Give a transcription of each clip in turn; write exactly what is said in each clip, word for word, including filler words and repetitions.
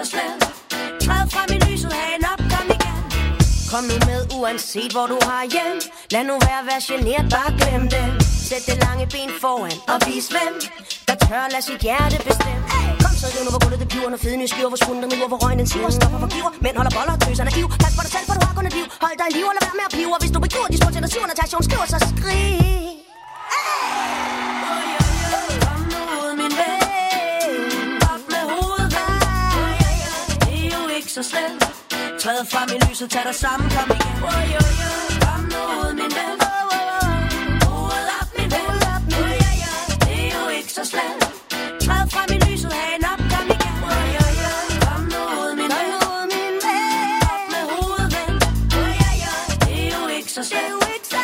så slem. Træd frem i lyset, hagen op, kom igen. Kom nu med, uanset hvor du har hjem. Lad nu være, vær genert, bare glem det. Sæt det lange ben foran og vis hvem der tør lade sit hjerte bestemme. Kom så, riv nu, hvor gulvet det piver. Når feden i skyer, hvor skunden nu, hvor røgnen siver. Stopper for giver, mænd holder boller og tøser naiv. Pas på dig selv, for du har kun et liv. Hold dig i liv og lad være med at pive. Og hvis du begiver de små til dig, syvende tager skriver, så skrig. Kom nu ud, min ven. Op med hovedet, det er jo ikke så slemt. Træd frem i lyset, tag dig sammen, kom igen. Kom nu ud, min ven. Hovedet op, min ven. Det er jo ikke så slemt. Træd frem i lyset, hagen op, kom igen. Kom nu ud, min ven. Op med hovedet, ven. Det er jo ikke så slemt.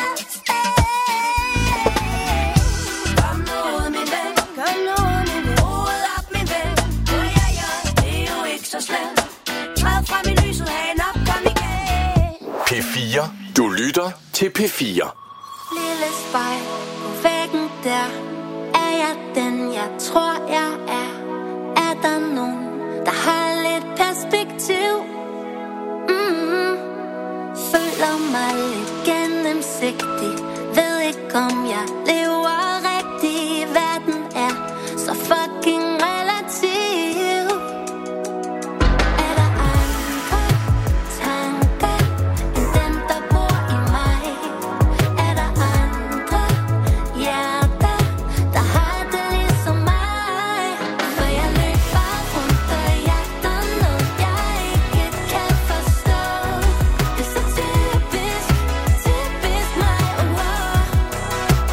Kom nu ud, min ven. Hovedet op, min ven. Det er jo ikke så slemt. Træd frem i lyset, hagen op, kom igen. P fire. Du lytter til P fire. Lille spejl på væggen der. Er jeg den, jeg tror, jeg er? Er der nogen, der har lidt perspektiv? Mm-hmm. Føler mig lidt gennemsigtig. Ved ikke, om jeg lever rigtigt. Verden er så fucking relativ. Er der andre tanker end dem, der bor i mig? Er der andre hjerter, der har det ligesom mig? For jeg løber rundt og jagter noget, jeg ikke kan forstå. Det er så typisk, typisk mig, oh.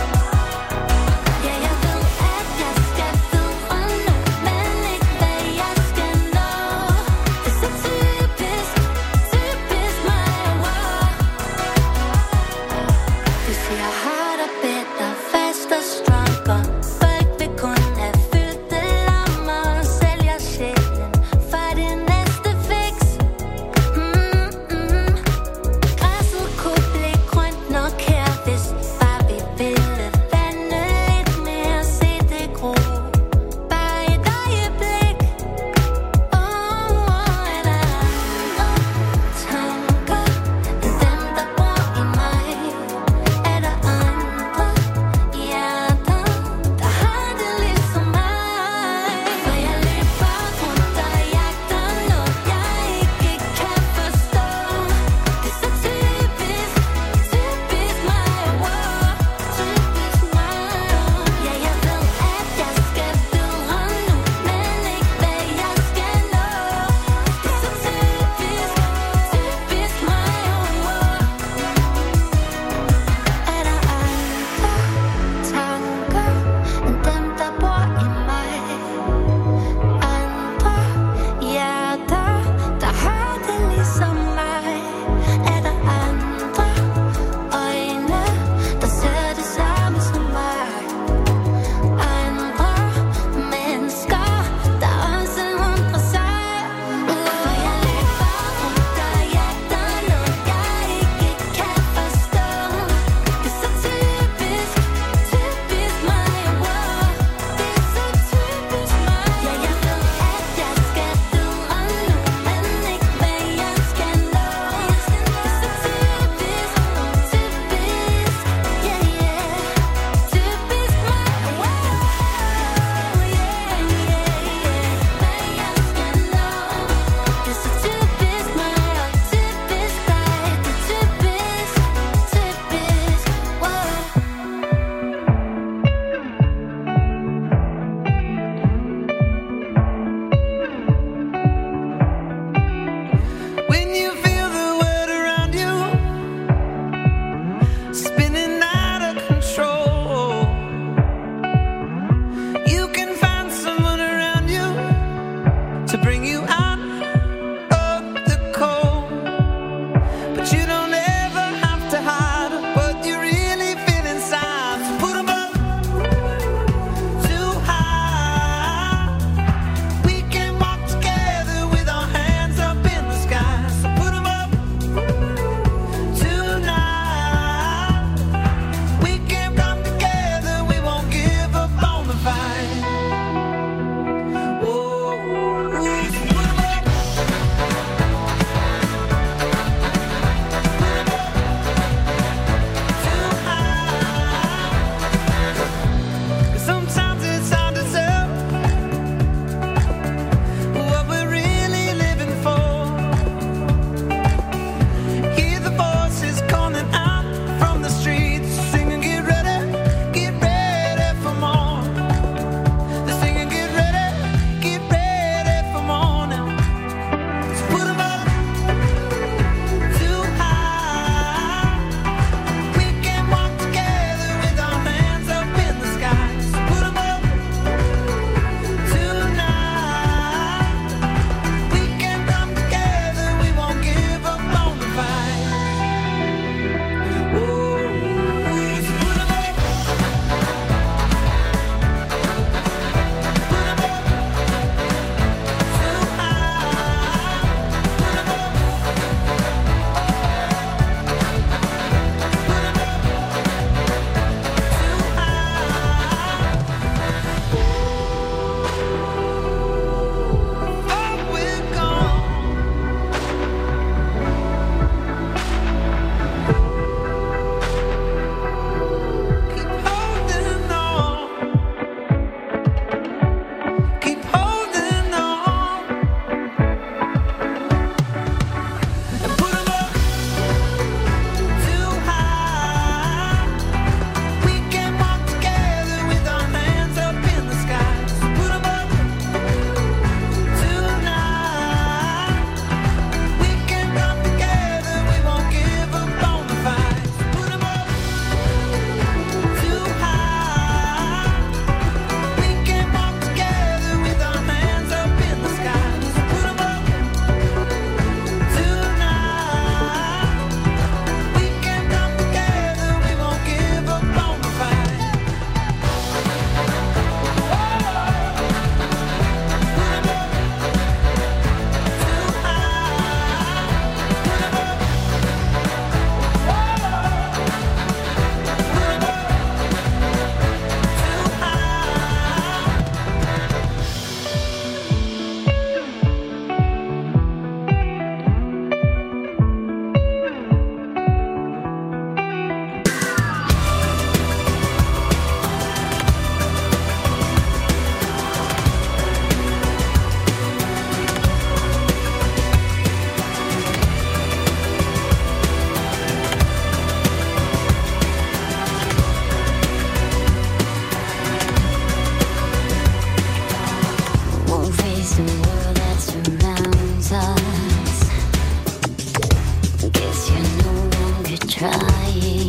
crying.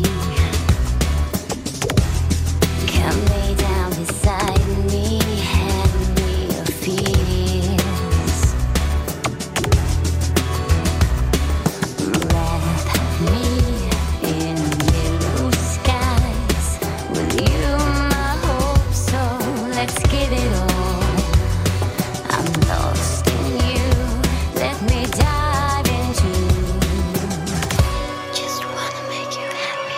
Come lay down beside me, hand me your fears. Wrap me in yellow skies. With you my hope, so let's give it all. I'm lost in you, let me dive into. Just wanna make you happy.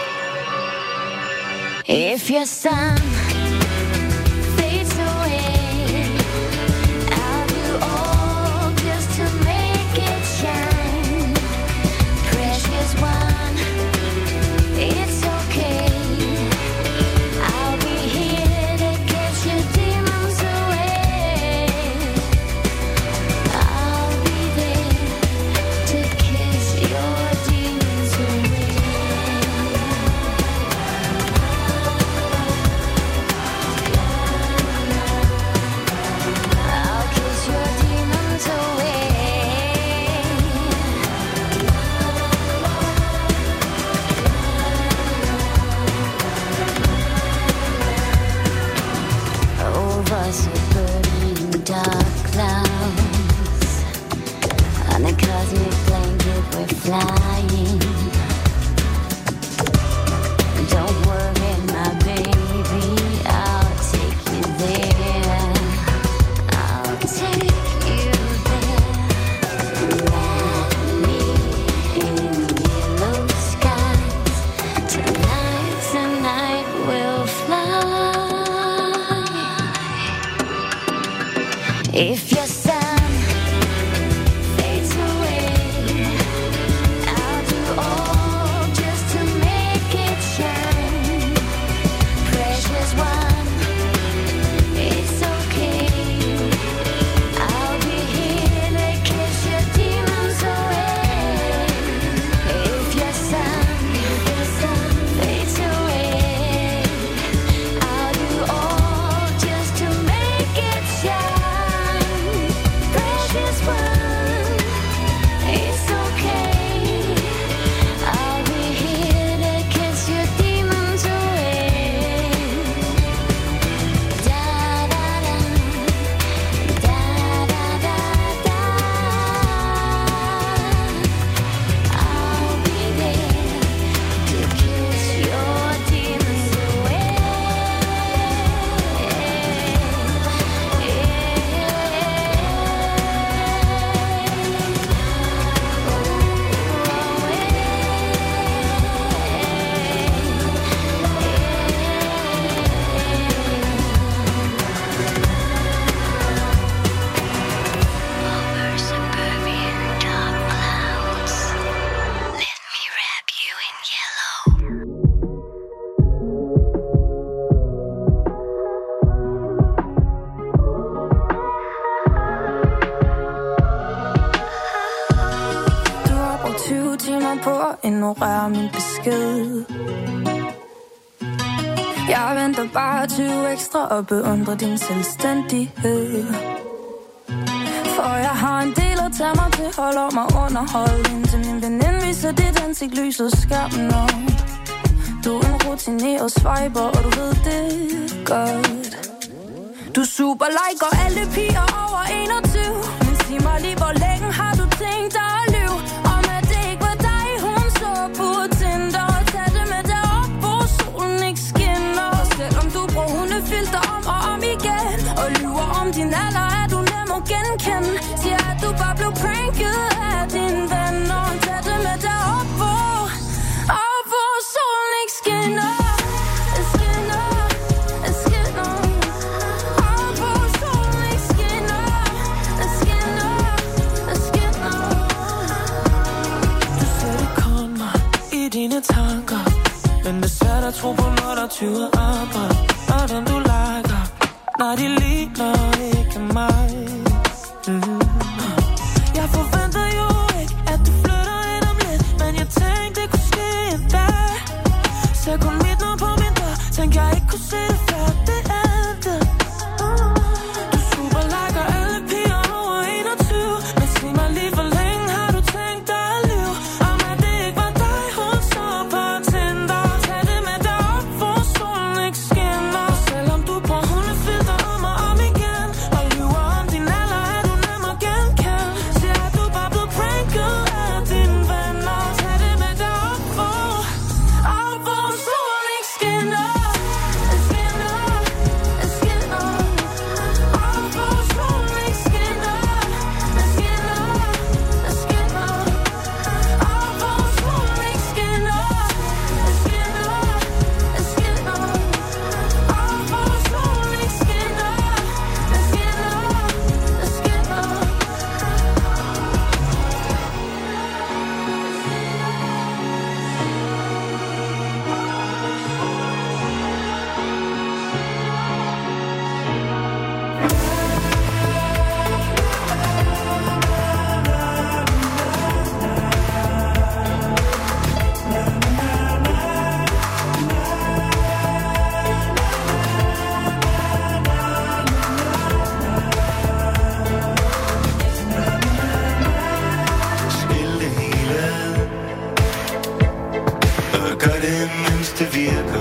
If your sun fades away, I'll do all just to make it shine. Precious one, it's okay. I'll be here to catch your demons away. I'll be there to kiss your demons away. I'll kiss your demons away. Over suburban dark clouds, on a cosmic blanket we're flying. Don't worry, my baby, I'll take you there. I'll take you there. Wrap me in yellow skies. Tonight, tonight we'll fly. If your sun fades away, I'll do all just to make it shine. Precious one, it's okay. I'll be here to kiss your demons away. If your sun fades away, I'll do all just to make it shine. Precious one, it's okay. I'll be here to kiss your demons away. Da da da, da da da da. I'll be there to kiss your demons away. Over suburban dark clouds, let me wrap you in yellow. Du har brugt tyve timer på at ignorere min besked. Jeg venter bare tyve ekstra og beundrer din selvstændighed. For jeg har en del at tage mig til, holder mig underholdt, indtil min veninde viser dit ansigt lyset skærmen op. Du er en rutineret swiper, og du ved det godt. Du super liker alle piger over enogtyve. Men sig mig lige, hvor længe har du tænkt dig at lyve? Om at det ikke var dig, hun så på Tinder. Tag det med derop, hvor solen ikke skinner. Selvom du bruger hundefilter om og om igen, og lyver om din alder, er du nem at genkende. Siger, at du bare blev pranket af dine venner. Tag det med derop, hvor, og hvor solen ikke skinner. Skinner, skinner. Og hvor solen ikke skinner. Skinner, skinner. Du sætter kunder i dine tanker, men det sætter tro på, når der tyver arbejde. Og den du liker, når de ligner ikke mig. Mm. Jeg forventer jo ikke, at du flytter ind om lidt, men jeg tænkte, det kunne ske en dag. Så kun mit nummer på min dør, tænkte jeg ikke kunne se det før det endte. Du super liker alle piger over enogtyve, men sig mig lige, hvor længe har du tænkt dig at lyve? Om at det ikke var dig, hun så på Og gør det, mens det virker.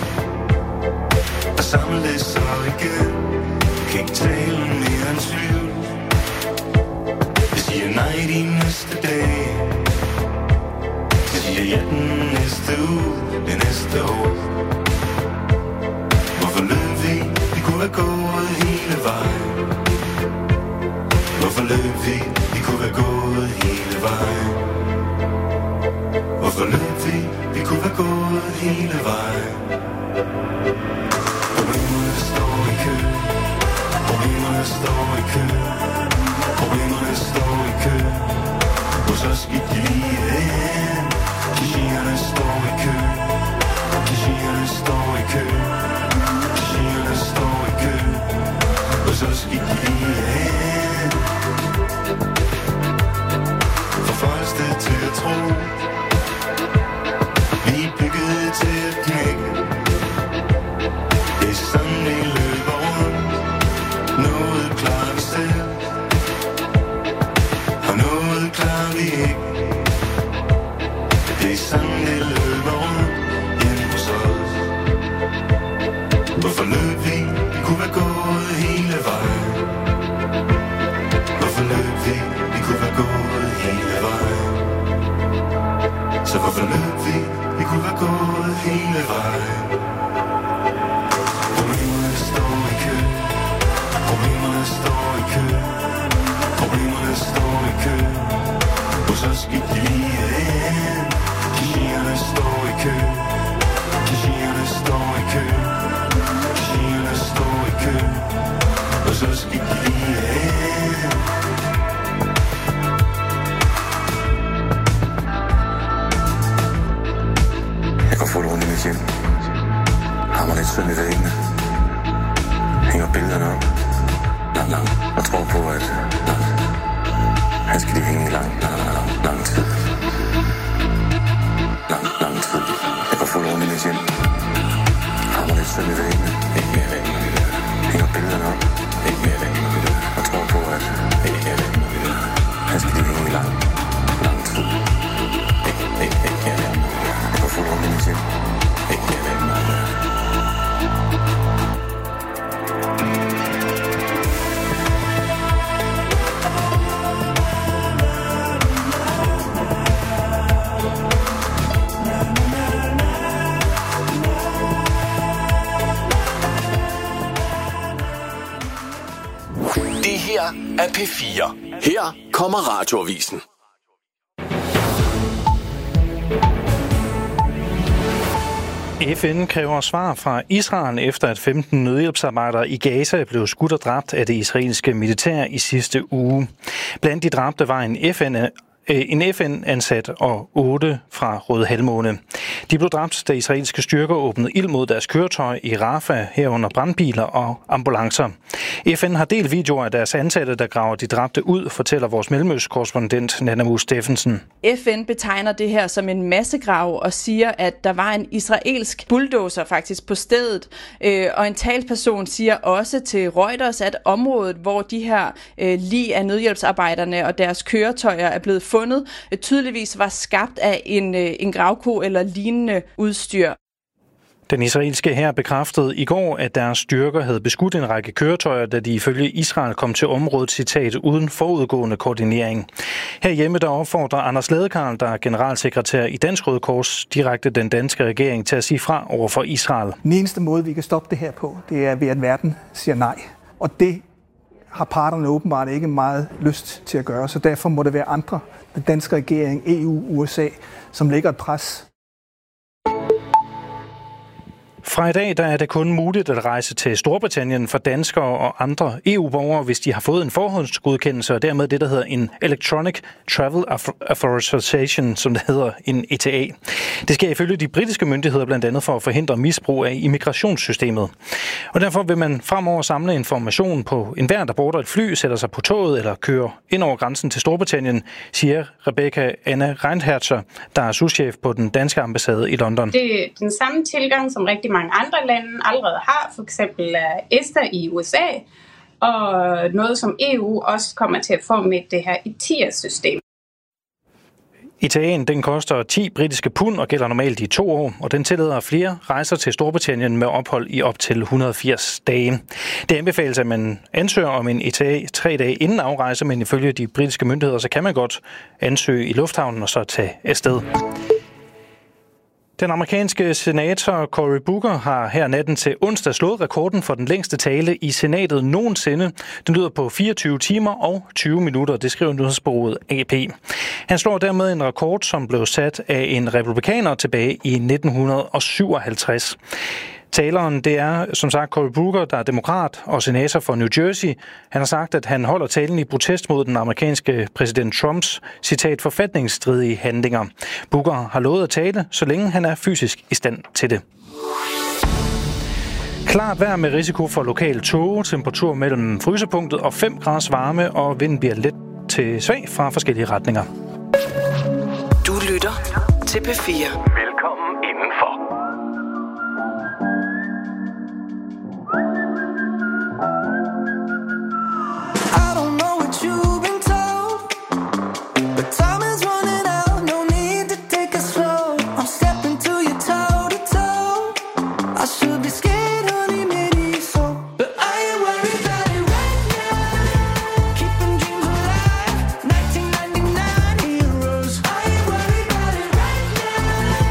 Og samle det så igen. Kan ikke tale mere end tvivl. Jeg siger nej de næste dage. Jeg siger ja den næste uge. Det næste år. Hvorfor løb vi? Vi kunne være gået hele vejen. Hvorfor løb vi? Vi kunne være gået hele vejen. Hvorfor løb vi? Vi kunne være gået hele vejen. Problemerne står i kø. Problemerne står i kø. Problemerne står i kø. Hos os gik de lige hen. Klichierne står i kø. Klichierne står i kø. Klichierne står i kø. Hos os gik de lige hen. Forfoldes det til at tro. Vi er bygget til at knække. Det er sådan vi løber rundt. Noget klarer vi selv. Og noget klarer vi ikke. Det er sådan det løber rundt hjemme hos os. Hvorfor løb vi? Vi kunne være gået hele vejen. Hvorfor løb vi? Vi kunne være gået hele vejen. Så hvorfor løb vi? Vi kunne være gået hele vejen. Problemerne står i kø. Problemerne står i kø. Problemerne står i kø. Hos os gik de lige hen. Klichierne står i kø. Klichierne står i kø. Klichierne står i kø. Hos os gik de lige hen. Jeg går fuldt rundt i mit hjem. Hammer lidt søn i væggene. Hænger billederne op. Lang, lang. Og tror på, at lang. Han skal de hænge i lang, lang, lang, lang tid. Lang, lang tid. Jeg går fuldt rundt i mit hjem. Hammer lidt søn i væggene. Ikke mere væg. Hænger billederne op. Ikke mere væg. Og tror på, at ikke mere væg. Han skal de hænge i lang, lang tid. Ikke, ikke, ikke mere væg. Jeg går fuldt rundt i mit hjem. Ikke mere væg. Det her er P fire. Her kommer Radioavisen. F N kræver svar fra Israel efter at femten nødhjælpsarbejdere i Gaza blev skudt og dræbt af det israelske militær i sidste uge. Blandt de dræbte var en F N En F N-ansat og otte fra Røde Halvmåne. De blev dræbt, da israelske styrker åbnede ild mod deres køretøj i Rafah, herunder brandbiler og ambulancer. F N har delt videoer af deres ansatte, der graver de dræbte ud, fortæller vores mellemøstkorrespondent Nana Steffensen. F N betegner det her som en massegrav og siger, at der var en israelsk bulldozer faktisk på stedet. Og en talsperson siger også til Reuters, at området, hvor de her lig af nødhjælpsarbejderne og deres køretøjer er blevet fundet, tydeligvis var skabt af en, en gravko eller lignende udstyr. Den israelske hær bekræftede i går, at deres styrker havde beskudt en række køretøjer, da de ifølge Israel kom til området, citat, uden forudgående koordinering. Herhjemme der opfordrer Anders Ladekarl, der er generalsekretær i Dansk Røde Kors, direkte den danske regering til at sige fra over for Israel. Den eneste måde, vi kan stoppe det her på, det er ved, at verden siger nej. Og det har parterne åbenbart ikke meget lyst til at gøre, så derfor må det være andre, den danske regering, E U, U S A, som lægger et pres. Fra i dag der er det kun muligt at rejse til Storbritannien for danskere og andre E U-borgere, hvis de har fået en forhåndsgodkendelse, og dermed det, der hedder en Electronic Travel Authorization, som det hedder, en E T A. Det sker ifølge de britiske myndigheder blandt andet for at forhindre misbrug af immigrationssystemet. Og derfor vil man fremover samle information på enhver, der border et fly, sætter sig på toget eller kører ind over grænsen til Storbritannien, siger Rebecca Anna Reinherzer, der er souschef på den danske ambassade i London. Det er den samme tilgang, som rigtig mange andre lande allerede har, for eksempel ESTA i U S A, og noget som E U også kommer til at få med det her E T I A-system. I T A'en den koster ti britiske pund og gælder normalt i to år, og den tillader flere rejser til Storbritannien med ophold i op til et hundrede og firs dage. Det anbefales, at man ansøger om en E T A tre dage inden afrejse, men ifølge de britiske myndigheder, så kan man godt ansøge i lufthavnen og så tage afsted. Den amerikanske senator Cory Booker har her natten til onsdag slået rekorden for den længste tale i senatet nogensinde. Den lyder på fireogtyve timer og tyve minutter, det skriver nyhedsbureauet A P. Han slår dermed en rekord, som blev sat af en republikaner tilbage i nitten syvoghalvtreds. Taleren, det er som sagt Cory Booker, der er demokrat og senator for New Jersey. Han har sagt, at han holder talen i protest mod den amerikanske præsident Trumps, citat, forfatningsstridige handlinger. Booker har lovet at tale, så længe han er fysisk i stand til det. Klart vejr med risiko for lokal tåge, temperatur mellem frysepunktet og fem grader varme, og vinden bliver let til svag fra forskellige retninger. Du lytter til P fire. Velkommen indenfor. Right now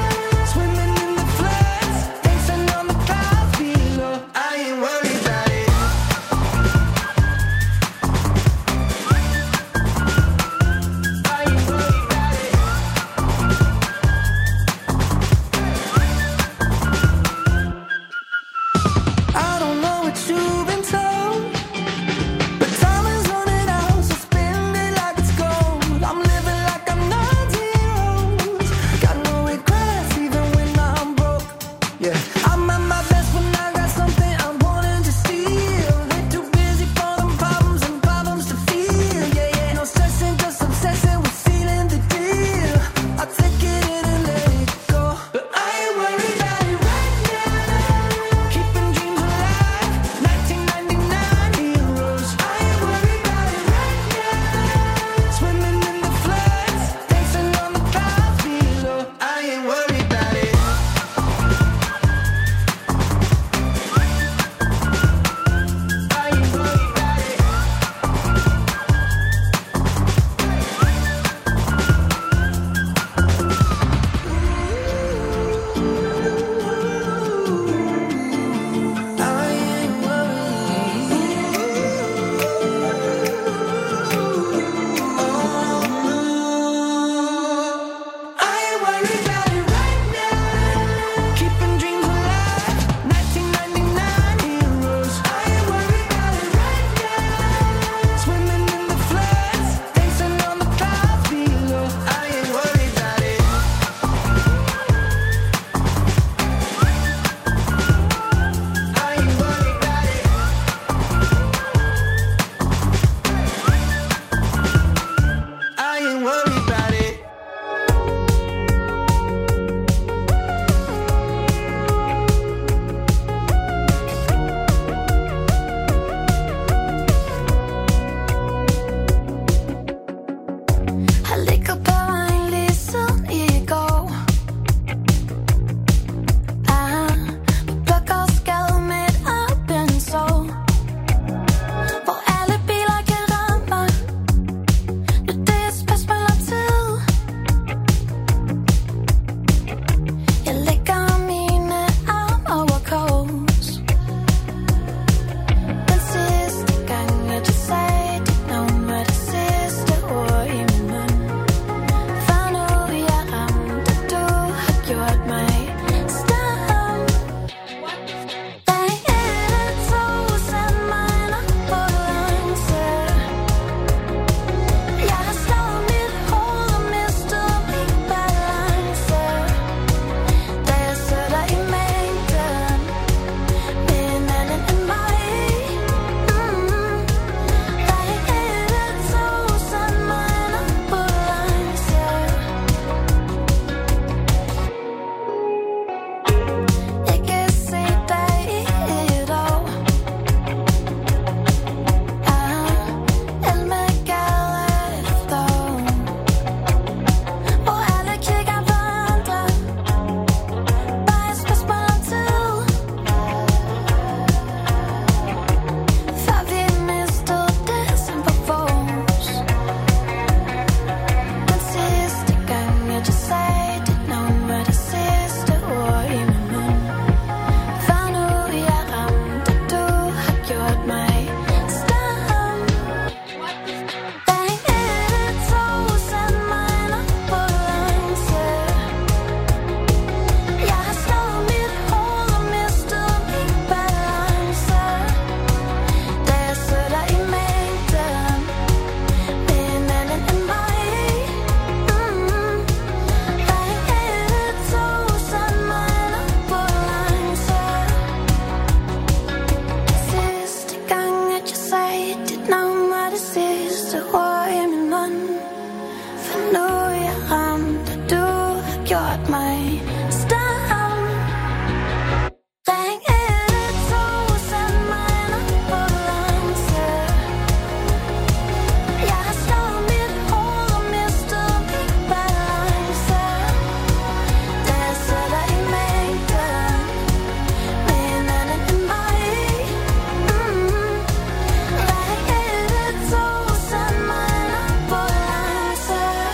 mig stop. Ring et to, send mig en ambulance. Jeg har slået mit hoved og mistet min balance. Det sætter i mængden med en anden end mig. Mm. Ring et to, send mig en ambulance.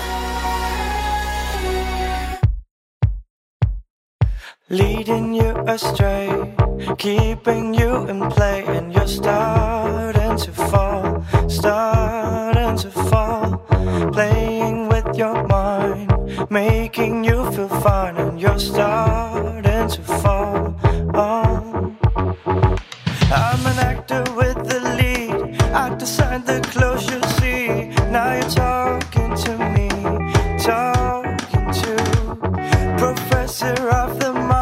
Leading you astray, keeping you in play, and you're starting to fall, starting to fall. Playing with your mind, making you feel fine, and you're starting to fall. Oh. I'm an actor with the lead, I designed the clothes you see. Now you're talking to me, talking to Professor of the mind.